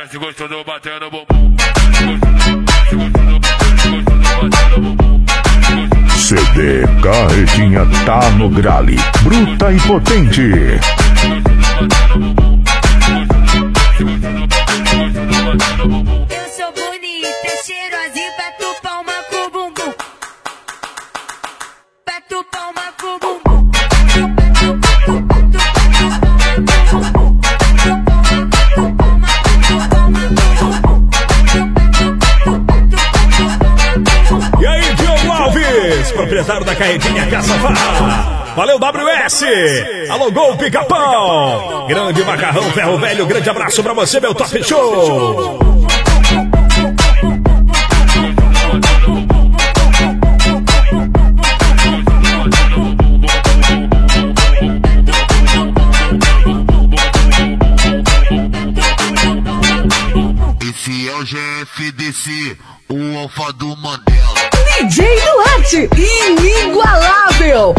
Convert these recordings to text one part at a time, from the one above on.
desce gostoso batendo bumbum. CD Carretinha tá no grale, bruta e potente. Eu sou bonita, cheirosinha, bato palma com bumbum. Bato palma com bumbum. E aí, Diogo Alves, proprietário da Carretinha Caça Farra. Valeu, WS! Alô, Gol Pica-Pau! Grande Macarrão Ferro Velho, grande abraço pra você, meu Top Show! Esse é o GFDC, o Alfa do Mandela. DJ Duarte, inigualável.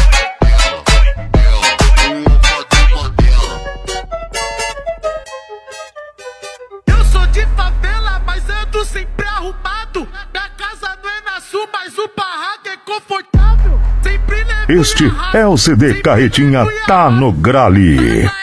Eu sou de favela, mas ando sempre arrumado. Minha casa não é na sul, mas o barraco é confortável. Sempre levei Este é o CD Carretinha tá no grale.